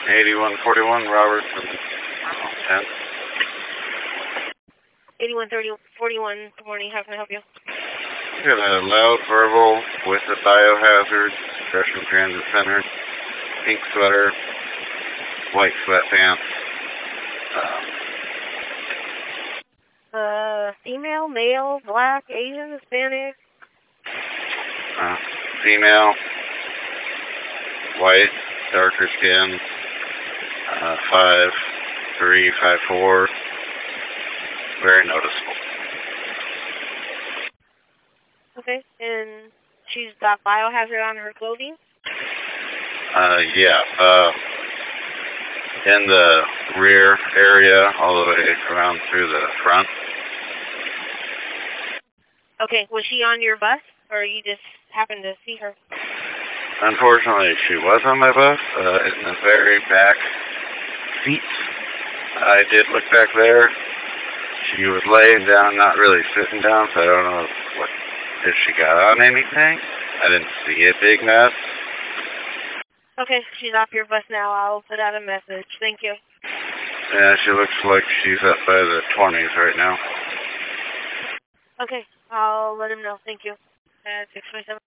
8141 Robertson, 10. 8141, good morning, how can I help you? Got a loud verbal with a biohazard, Gresham Transit Center, pink sweater, white sweatpants. Female, male, black, Asian, Hispanic? Female, white, darker skin, 5'3", 5'4", very noticeable. Okay, and she's got biohazard on her clothing? Yeah, in the rear area, all the way around through the front. Okay, was she on your bus, or you just happened to see her? Unfortunately, she was on my bus, in the very back seat. I did look back there. She was laying down, not really sitting down, so I don't know if she got on anything. I didn't see a big mess. Okay, she's off your bus now. I'll put out a message. Thank you. Yeah, she looks like she's up by the 20s right now. Okay, I'll let him know. Thank you. 627.